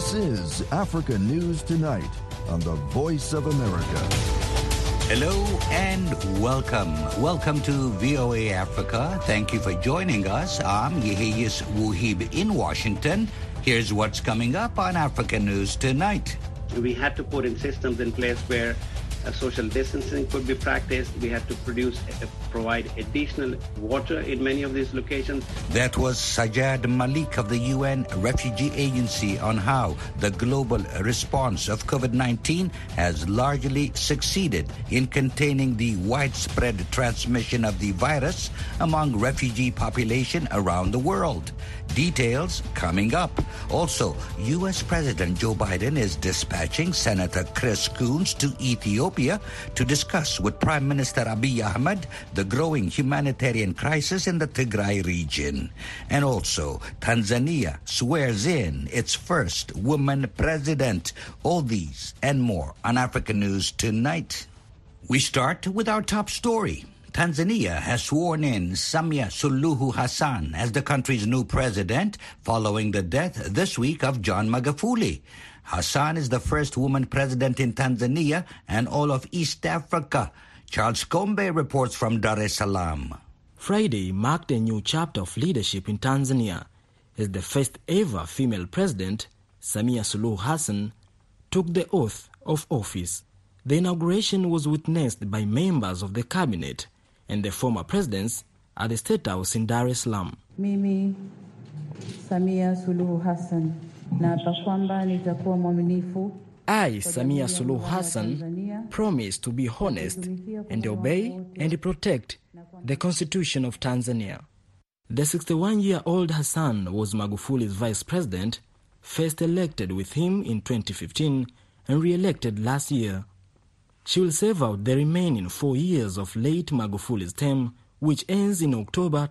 This is Africa News Tonight on the Voice of America. Hello and welcome. Welcome to VOA Africa. Thank you for joining us. I'm Yehiyas Wuhib in Washington. Here's what's coming up on Africa News Tonight. We had to put in systems in place where social distancing could be practiced. We had to provide additional water in many of these locations. That was Sajjad Malik of the UN Refugee Agency on how the global response of COVID-19 has largely succeeded in containing the widespread transmission of the virus among refugee population around the world. Details coming up. Also, U.S. President Joe Biden is dispatching Senator Chris Coons to Ethiopia to discuss with Prime Minister Abiy Ahmed the growing humanitarian crisis in the Tigray region. And also, Tanzania swears in its first woman president. All these and more on Africa News Tonight. We start with our top story. Tanzania has sworn in Samia Suluhu Hassan as the country's new president following the death this week of John Magufuli. Hassan is the first woman president in Tanzania and all of East Africa. Charles Kombe reports from Dar es Salaam. Friday marked a new chapter of leadership in Tanzania as the first ever female president, Samia Suluhu Hassan, took the oath of office. The inauguration was witnessed by members of the cabinet and the former presidents at the State House in Dar es Salaam. Mimi, Samia Suluhu Hassan, naapa kwamba nitakuwa mwaminifu. I, Samia Suluhu Hassan, promise to be honest and obey and protect the Constitution of Tanzania. The 61-year-old Hassan was Magufuli's vice president, first elected with him in 2015 and re-elected last year. She will serve out the remaining 4 years of late Magufuli's term, which ends in October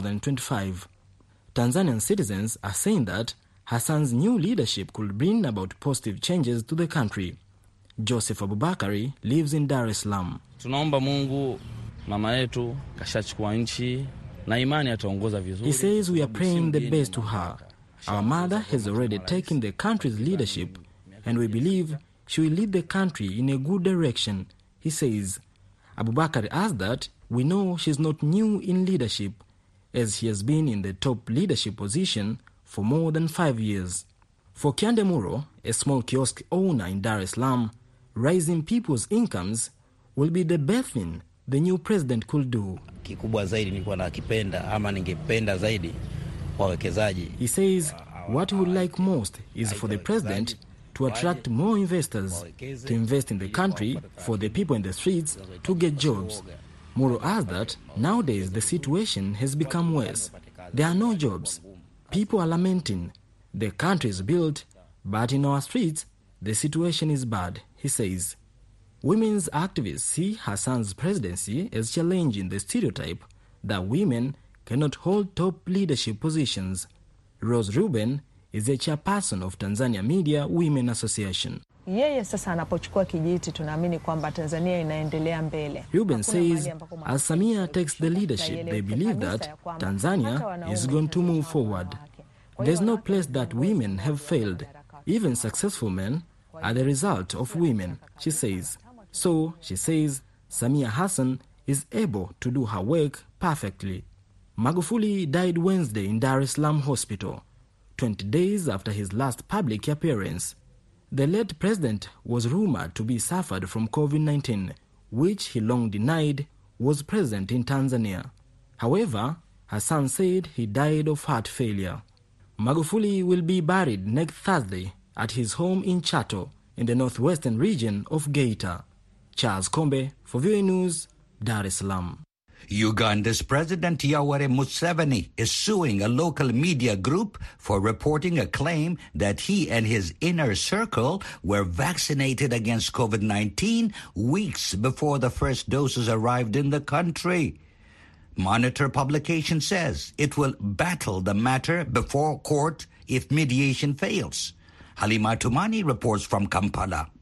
2025. Tanzanian citizens are saying that Hassan's new leadership could bring about positive changes to the country. Joseph Abubakari lives in Dar es Salaam. Tunaomba Mungu, mama yetu kashachukua nchi na imani ataongoza vizuri. He says we are praying the best to her. Our mother has already taken the country's leadership and we believe she will lead the country in a good direction, he says. Abubakar adds that we know she's not new in leadership, as she has been in the top leadership position for more than 5 years. For Kiande Muro, a small kiosk owner in Dar es Salaam, raising people's incomes will be the best thing the new president could do. Kikubwa zaidi nilikuwa nakipenda ama ningependa zaidi wawekezaji. He says what he would like most is for the president to attract more investors, to invest in the country, for the people in the streets to get jobs. Muro adds that nowadays the situation has become worse. There are no jobs. People are lamenting. The country is built, but in our streets, the situation is bad, he says. Women's activists see Hassan's presidency as challenging the stereotype that women cannot hold top leadership positions. Rose Ruben is the chairperson of Tanzania Media Women Association. Yeye sasa anapochukua kijiti tunaamini kwamba Tanzania inaendelea mbele. Ruben says as Samia takes the leadership, they believe that Tanzania is going to move forward. There's no place that women have failed. Even successful men are the result of women, she says. So, she says, Samia Hassan is able to do her work perfectly. Magufuli died Wednesday in Dar es Salaam Hospital, 20 days after his last public appearance. The late president was rumored to be suffered from COVID-19, which he long denied was present in Tanzania. However, Hassan said he died of heart failure. Magufuli will be buried next Thursday at his home in Chato, in the northwestern region of Geita. Charles Kombe for VOA News, Dar es Salaam. Uganda's President Yoweri Museveni is suing a local media group for reporting a claim that he and his inner circle were vaccinated against COVID-19 weeks before the first doses arrived in the country. Monitor publication says it will battle the matter before court if mediation fails. Halima Tumani reports from Kampala.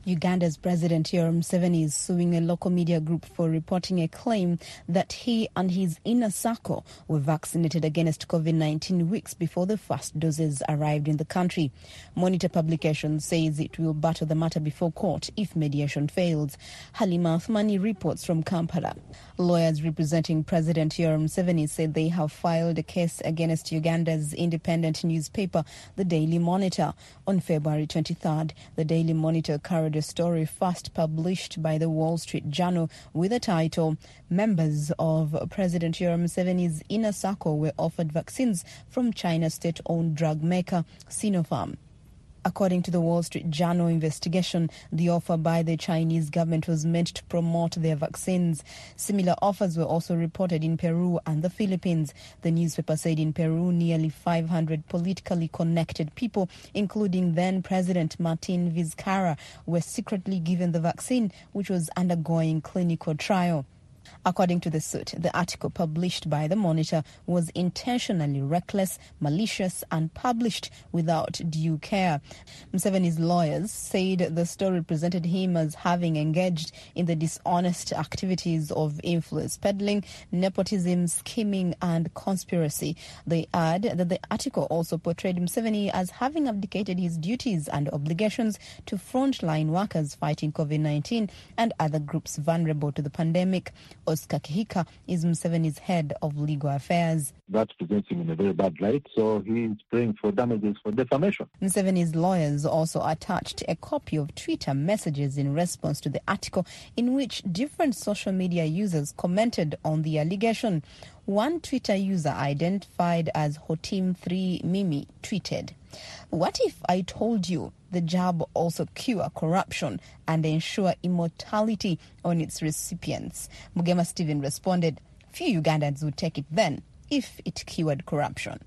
Uganda's President Yoweri Museveni is suing a local media group for reporting a claim that he and his inner circle were vaccinated against COVID-19 weeks before the first doses arrived in the country. Monitor Publications says it will battle the matter before court if mediation fails. Halima Athmani reports from Kampala. Lawyers representing President Yoweri Museveni said they have filed a case against Uganda's independent newspaper, The Daily Monitor. On February 23rd, The Daily Monitor carried a story first published by the Wall Street Journal with the title, "Members of President Yoweri Museveni's inner circle were offered vaccines from China's state-owned drug maker Sinopharm." According to the Wall Street Journal investigation, the offer by the Chinese government was meant to promote their vaccines. Similar offers were also reported in Peru and the Philippines. The newspaper said in Peru, nearly 500 politically connected people, including then-President Martin Vizcarra, were secretly given the vaccine, which was undergoing clinical trial. According to the suit, the article published by the Monitor was intentionally reckless, malicious and published without due care. Museveni's lawyers said the story presented him as having engaged in the dishonest activities of influence peddling, nepotism, scheming and conspiracy. They add that the article also portrayed Museveni as having abdicated his duties and obligations to frontline workers fighting COVID-19 and other groups vulnerable to the pandemic. Oscar Kihika is Museveni's head of legal affairs. That presents him in a very bad light, so he is praying for damages for defamation. Museveni's lawyers also attached a copy of Twitter messages in response to the article in which different social media users commented on the allegation. One Twitter user identified as Hotim3 Mimi tweeted, "What if I told you the jab also cure corruption and ensure immortality on its recipients?" Mugema Stephen responded, "Few Ugandans would take it then if it cured corruption."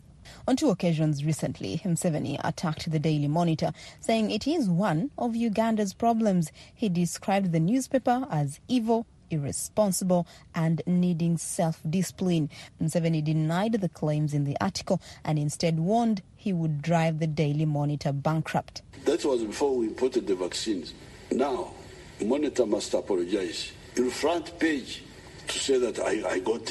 On two occasions recently, Museveni attacked the Daily Monitor, saying it is one of Uganda's problems. He described the newspaper as evil, irresponsible and needing self-discipline. Museveni denied the claims in the article and instead warned he would drive the Daily Monitor bankrupt. That was before we imported the vaccines. Now, Monitor must apologize. In front page to say that I got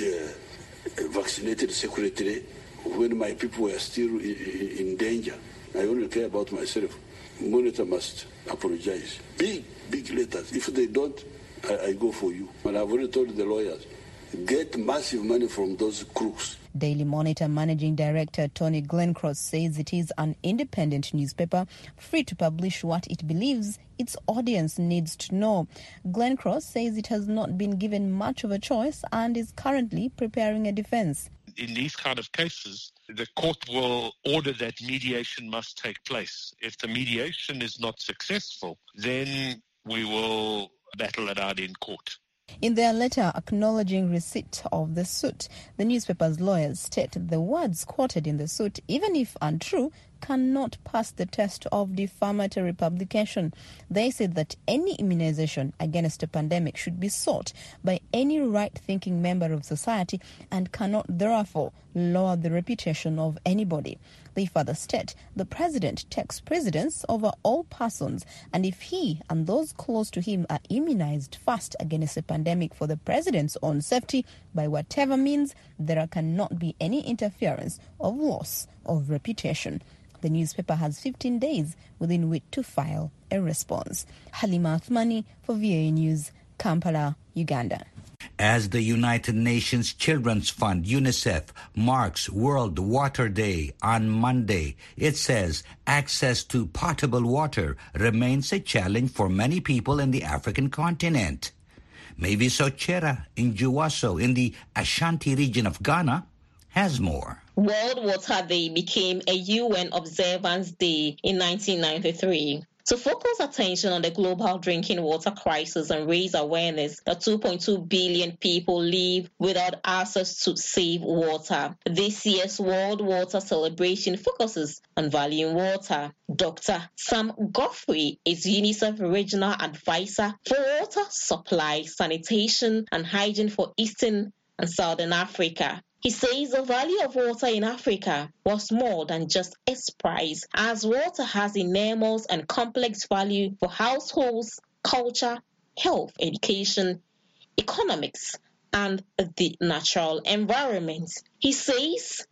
vaccinated secretly when my people were still in danger. I only care about myself. Monitor must apologize. Big letters. If they don't, I go for you. And I've already told the lawyers, get massive money from those crooks. Daily Monitor Managing Director Tony Glencross says it is an independent newspaper, free to publish what it believes its audience needs to know. Glencross says it has not been given much of a choice and is currently preparing a defense. In these kind of cases, the court will order that mediation must take place. If the mediation is not successful, then we will battle it out in court. In their letter acknowledging receipt of the suit, the newspaper's lawyers state the words quoted in the suit, even if untrue, cannot pass the test of defamatory publication. They said that any immunization against a pandemic should be sought by any right-thinking member of society and cannot therefore lower the reputation of anybody. They further state the president takes precedence over all persons, and if he and those close to him are immunized first against a pandemic for the president's own safety, by whatever means, there cannot be any interference or loss of reputation. The newspaper has 15 days within which to file a response. Halima Athmani for VOA News, Kampala, Uganda. As the United Nations Children's Fund, UNICEF, marks World Water Day on Monday, it says access to potable water remains a challenge for many people in the African continent. Mavis Ochera in Juwaso in the Ashanti region of Ghana has more. World Water Day became a UN Observance Day in 1993 to focus attention on the global drinking water crisis and raise awareness that 2.2 billion people live without access to safe water. This year's World Water Celebration focuses on valuing water. Dr. Sam Godfrey is UNICEF Regional Advisor for Water Supply, Sanitation and Hygiene for Eastern and Southern Africa. He says the value of water in Africa was more than just its price, as water has enormous and complex value for households, culture, health, education, economics, and the natural environment. He says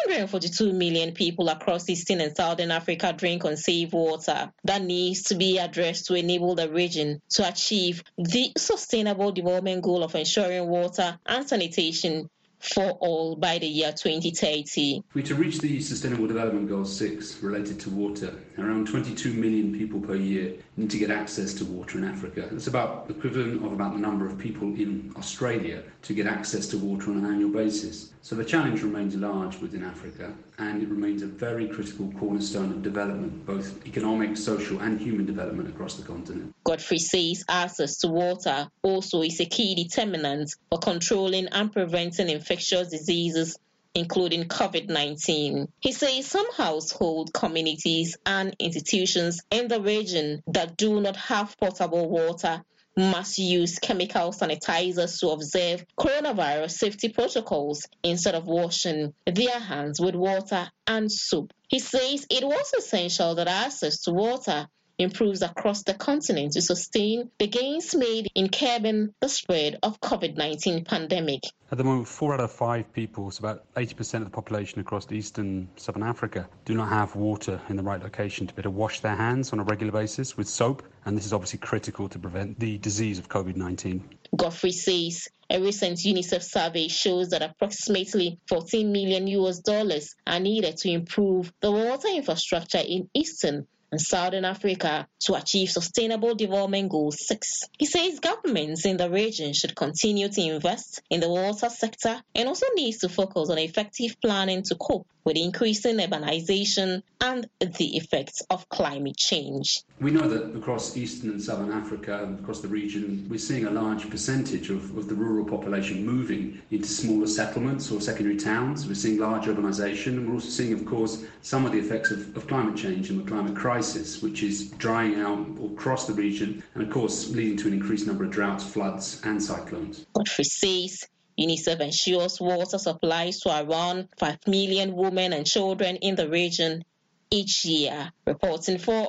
142 million people across Eastern and Southern Africa drink unsafe water that needs to be addressed to enable the region to achieve the Sustainable Development Goal of ensuring water and sanitation for all by the year 2030. If we're to reach the Sustainable Development Goal 6 related to water, around 22 million people per year need to get access to water in Africa. That's about the equivalent of about the number of people in Australia to get access to water on an annual basis. So the challenge remains large within Africa, and it remains a very critical cornerstone of development, both economic, social and human development across the continent. Godfrey says access to water also is a key determinant for controlling and preventing infectious diseases, including COVID-19. He says some household, communities and institutions in the region that do not have potable water must use chemical sanitizers to observe coronavirus safety protocols instead of washing their hands with water and soap. He says it was essential that access to water improves across the continent to sustain the gains made in curbing the spread of COVID-19 pandemic. At the moment, 4 out of 5 people, so about 80% of the population across Eastern Southern Africa, do not have water in the right location to be able to wash their hands on a regular basis with soap, and this is obviously critical to prevent the disease of COVID-19. Godfrey says a recent UNICEF survey shows that approximately $14 million are needed to improve the water infrastructure in Eastern and Southern Africa to achieve Sustainable Development Goal 6. He says governments in the region should continue to invest in the water sector and also needs to focus on effective planning to cope with increasing urbanization and the effects of climate change. We know that across Eastern and Southern Africa, across the region, we're seeing a large percentage of the rural population moving into smaller settlements or secondary towns. We're seeing large urbanization, and we're also seeing, of course, some of the effects of climate change and the climate crisis, which is drying out across the region and, of course, leading to an increased number of droughts, floods and cyclones. Godfrey says UNICEF ensures water supplies to around 5 million women and children in the region each year. Reporting for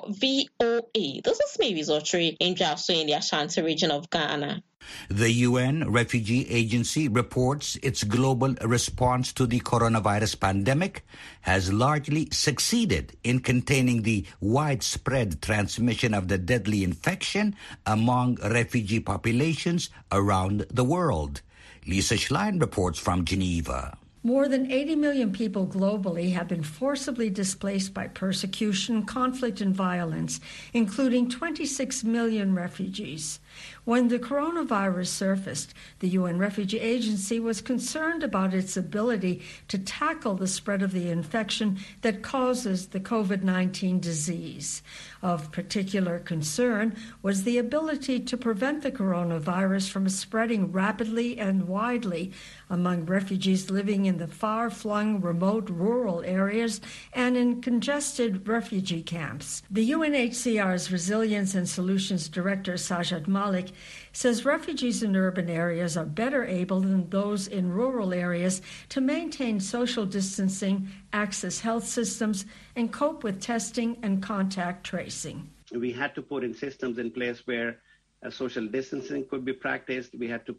VOA, this is Mavis Otri in Jaso in the Ashanti region of Ghana. The UN Refugee Agency reports its global response to the coronavirus pandemic has largely succeeded in containing the widespread transmission of the deadly infection among refugee populations around the world. Lisa Schlein reports from Geneva. More than 80 million people globally have been forcibly displaced by persecution, conflict, and violence, including 26 million refugees. When the coronavirus surfaced, the UN Refugee Agency was concerned about its ability to tackle the spread of the infection that causes the COVID-19 disease. Of particular concern was the ability to prevent the coronavirus from spreading rapidly and widely among refugees living in the far-flung, remote rural areas and in congested refugee camps. The UNHCR's Resilience and Solutions Director, Sajad Malik, says refugees in urban areas are better able than those in rural areas to maintain social distancing, access health systems, and cope with testing and contact tracing. We had to put in systems in place where social distancing could be practiced. We had to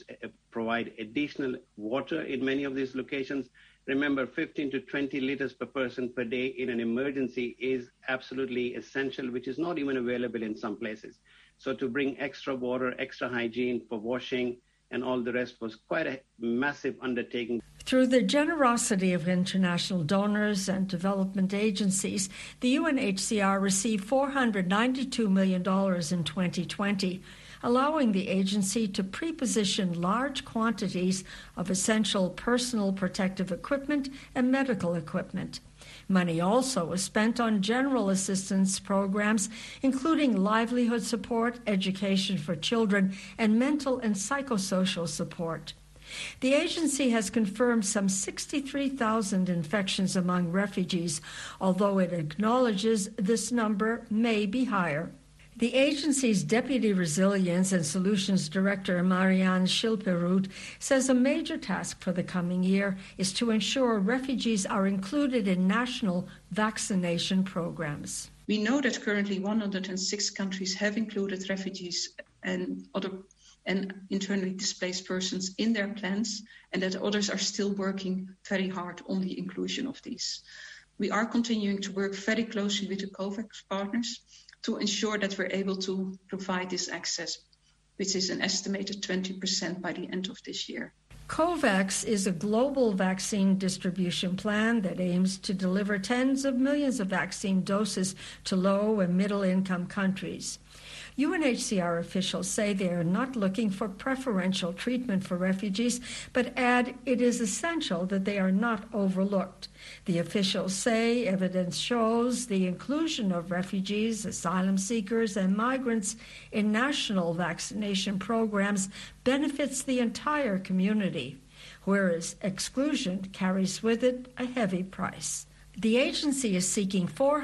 provide additional water in many of these locations. Remember, 15 to 20 liters per person per day in an emergency is absolutely essential, which is not even available in some places. So to bring extra water, extra hygiene for washing and all the rest was quite a massive undertaking. Through the generosity of international donors and development agencies, the UNHCR received $492 million in 2020, allowing the agency to pre-position large quantities of essential personal protective equipment and medical equipment. Money also was spent on general assistance programs, including livelihood support, education for children, and mental and psychosocial support. The agency has confirmed some 63,000 infections among refugees, although it acknowledges this number may be higher. The agency's Deputy Resilience and Solutions Director, Marianne Schilperud, says a major task for the coming year is to ensure refugees are included in national vaccination programs. We know that currently 106 countries have included refugees and internally displaced persons in their plans, and that others are still working very hard on the inclusion of these. We are continuing to work very closely with the COVAX partners to ensure that we're able to provide this access, which is an estimated 20% by the end of this year. COVAX is a global vaccine distribution plan that aims to deliver tens of millions of vaccine doses to low and middle-income countries. UNHCR officials say they are not looking for preferential treatment for refugees, but add it is essential that they are not overlooked. The officials say evidence shows the inclusion of refugees, asylum seekers, and migrants in national vaccination programs benefits the entire community, whereas exclusion carries with it a heavy price. The agency is seeking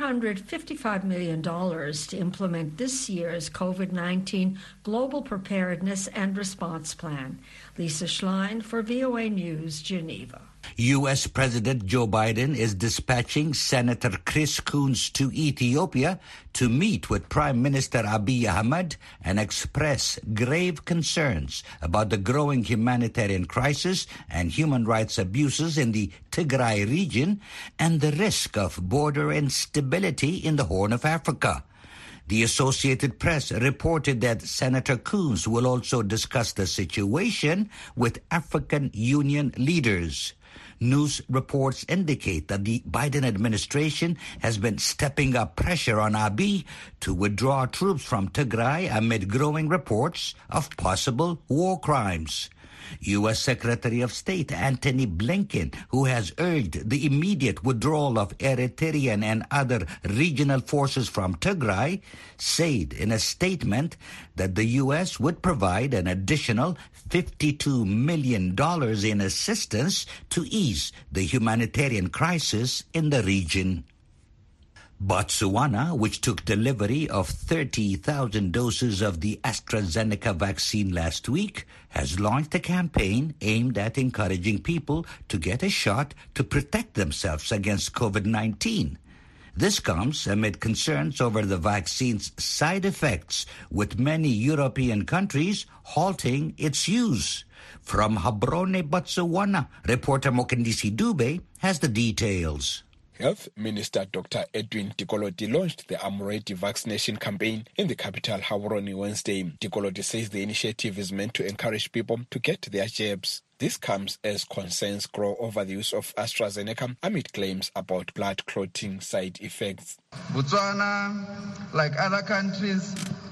$455 million to implement this year's COVID-19 Global Preparedness and Response Plan. Lisa Schlein for VOA News, Geneva. U.S. President Joe Biden is dispatching Senator Chris Coons to Ethiopia to meet with Prime Minister Abiy Ahmed and express grave concerns about the growing humanitarian crisis and human rights abuses in the Tigray region and the risk of border instability in the Horn of Africa. The Associated Press reported that Senator Coons will also discuss the situation with African Union leaders. News reports indicate that the Biden administration has been stepping up pressure on Abiy to withdraw troops from Tigray amid growing reports of possible war crimes. U.S. Secretary of State Antony Blinken, who has urged the immediate withdrawal of Eritrean and other regional forces from Tigray, said in a statement that the U.S. would provide an additional $52 million in assistance to ease the humanitarian crisis in the region. Botswana, which took delivery of 30,000 doses of the AstraZeneca vaccine last week, has launched a campaign aimed at encouraging people to get a shot to protect themselves against COVID-19. This comes amid concerns over the vaccine's side effects, with many European countries halting its use. From Gaborone, Botswana, reporter Mokendisi Dube has the details. Health Minister Dr. Edwin Tikoloti launched the I'm Ready vaccination campaign in the capital Gaborone Wednesday. Tikoloti says the initiative is meant to encourage people to get their jabs. This comes as concerns grow over the use of AstraZeneca amid claims about blood clotting side effects. Botswana, like other countries,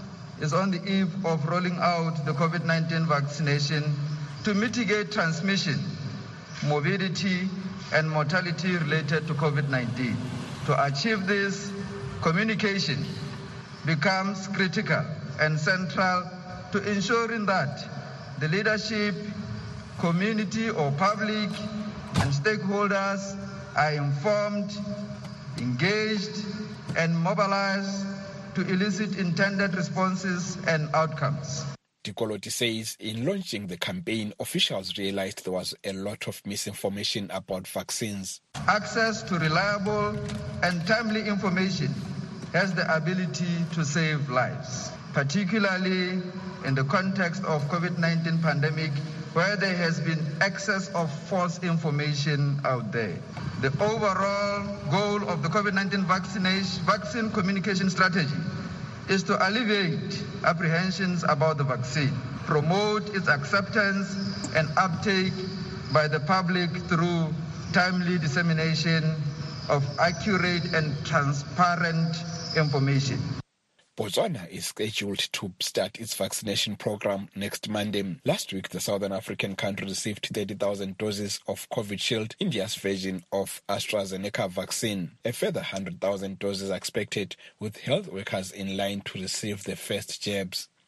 is on the eve of rolling out the COVID-19 vaccination to mitigate transmission, morbidity, and mortality related to COVID-19. To achieve this, communication becomes critical and central to ensuring that the leadership, community or public, and stakeholders are informed, engaged, and mobilized to elicit intended responses and outcomes. Tikoloti says in launching the campaign, officials realized there was a lot of misinformation about vaccines. Access to reliable and timely information has the ability to save lives, particularly in the context of COVID-19 pandemic, where there has been excess of false information out there. The overall goal of the COVID-19 vaccine communication strategy is to alleviate apprehensions about the vaccine, promote its acceptance and uptake by the public through timely dissemination of accurate and transparent information. Botswana is scheduled to start its vaccination program next Monday. Last week, the Southern African country received 30,000 doses of Covishield, India's version of AstraZeneca vaccine. A further 100,000 doses are expected, with health workers in line to receive the first jabs.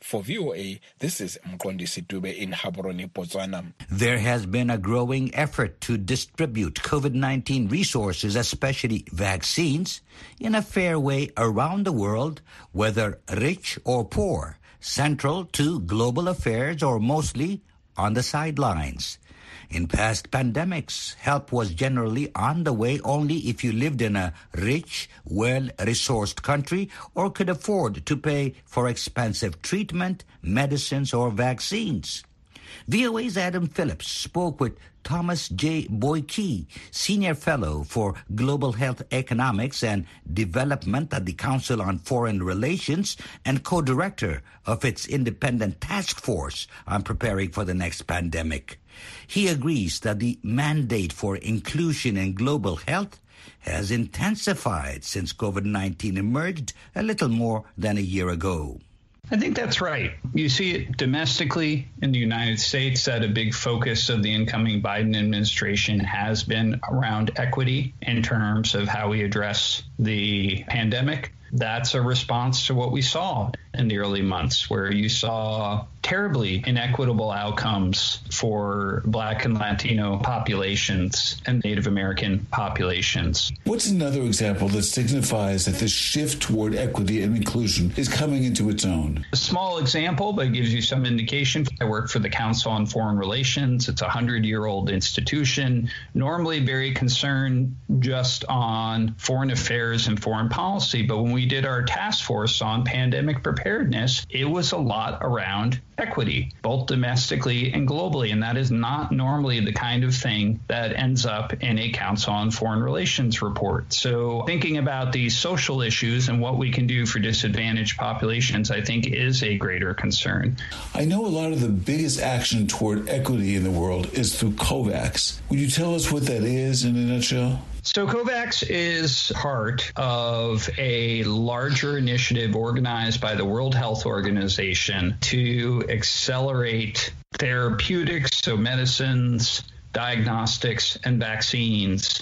For VOA, this is Mqondisi Dube in Gaborone, Botswana. There has been a growing effort to distribute COVID-19 resources, especially vaccines, in a fair way around the world, whether rich or poor, central to global affairs or mostly on the sidelines. In past pandemics, help was generally on the way only if you lived in a rich, well-resourced country or could afford to pay for expensive treatment, medicines, or vaccines. VOA's Adam Phillips spoke with Thomas J. Boyke, Senior Fellow for Global Health Economics and Development at the Council on Foreign Relations and co-director of its independent task force on preparing for the next pandemic. He agrees that the mandate for inclusion in global health has intensified since COVID-19 emerged a little more than a year ago. I think that's right. You see it domestically in the United States that a big focus of the incoming Biden administration has been around equity in terms of how we address the pandemic. That's a response to what we saw in the early months, where you saw terribly inequitable outcomes for Black and Latino populations and Native American populations. What's another example that signifies that this shift toward equity and inclusion is coming into its own? A small example, but it gives you some indication. I work for the Council on Foreign Relations. It's a 100-year-old institution, normally very concerned just on foreign affairs and foreign policy. But when we did our task force on pandemic preparedness, it was a lot around equity, both domestically and globally. And that is not normally the kind of thing that ends up in a Council on Foreign Relations report. So thinking about these social issues and what we can do for disadvantaged populations, I think, is a greater concern. I know a lot of the biggest action toward equity in the world is through COVAX. Would you tell us what that is in a nutshell? So COVAX is part of a larger initiative organized by the World Health Organization to accelerate therapeutics, so medicines, diagnostics, and vaccines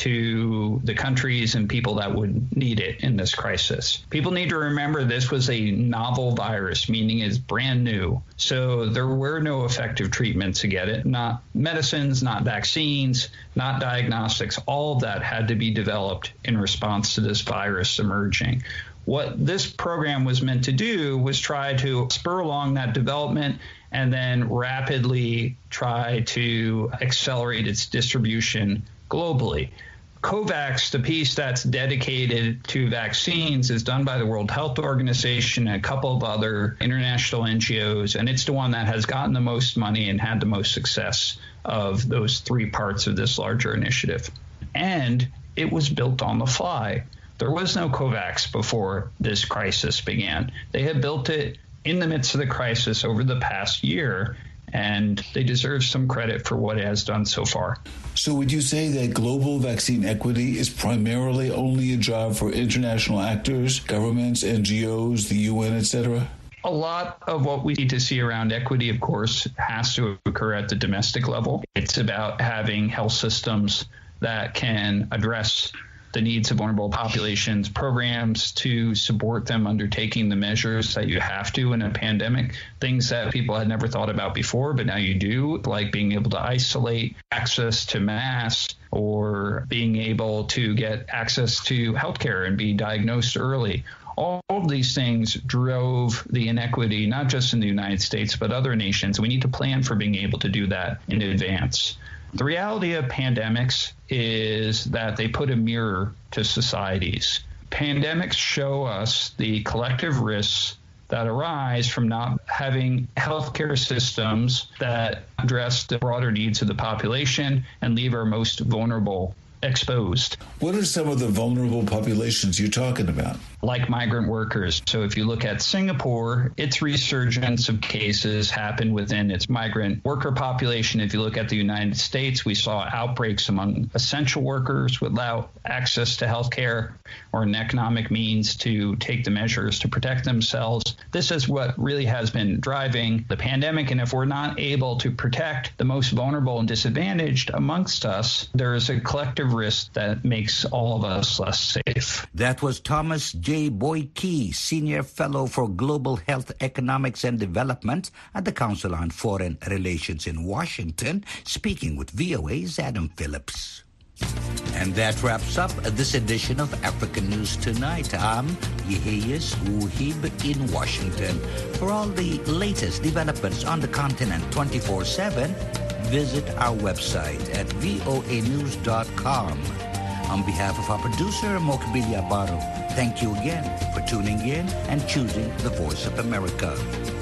to the countries and people that would need it in this crisis. People need to remember this was a novel virus, meaning it's brand new. So there were no effective treatments to get it, not medicines, not vaccines, not diagnostics. All of that had to be developed in response to this virus emerging. What this program was meant to do was try to spur along that development and then rapidly try to accelerate its distribution globally. COVAX, the piece that's dedicated to vaccines, is done by the World Health Organization and a couple of other international NGOs, and it's the one that has gotten the most money and had the most success of those three parts of this larger initiative. And it was built on the fly. There was no COVAX before this crisis began. They had built it in the midst of the crisis over the past year, and they deserve some credit for what it has done so far. So would you say that global vaccine equity is primarily only a job for international actors, governments, NGOs, the UN, etc.? A lot of what we need to see around equity, of course, has to occur at the domestic level. It's about having health systems that can address the needs of vulnerable populations, programs to support them undertaking the measures that you have to in a pandemic, things that people had never thought about before, but now you do, like being able to isolate, access to masks, or being able to get access to healthcare and be diagnosed early. All of these things drove the inequity, not just in the United States, but other nations. We need to plan for being able to do that in advance. The reality of pandemics is that they put a mirror to societies. Pandemics show us the collective risks that arise from not having healthcare systems that address the broader needs of the population and leave our most vulnerable exposed. What are some of the vulnerable populations you're talking about? Like migrant workers. So if you look at Singapore, its resurgence of cases happened within its migrant worker population. If you look at the United States, we saw outbreaks among essential workers without access to health care or an economic means to take the measures to protect themselves. This is what really has been driving the pandemic. And if we're not able to protect the most vulnerable and disadvantaged amongst us, there is a collective comparative risk that makes all of us less safe. That was Thomas J. Boyke, Senior Fellow for Global Health Economics and Development at the Council on Foreign Relations in Washington, speaking with VOA's Adam Phillips. And that wraps up this edition of African News Tonight. I'm Yeheyes Wuhib in Washington. For all the latest developments on the continent 24/7, visit our website at voanews.com. On behalf of our producer, Mokbilia Baro, thank you again for tuning in and choosing the Voice of America.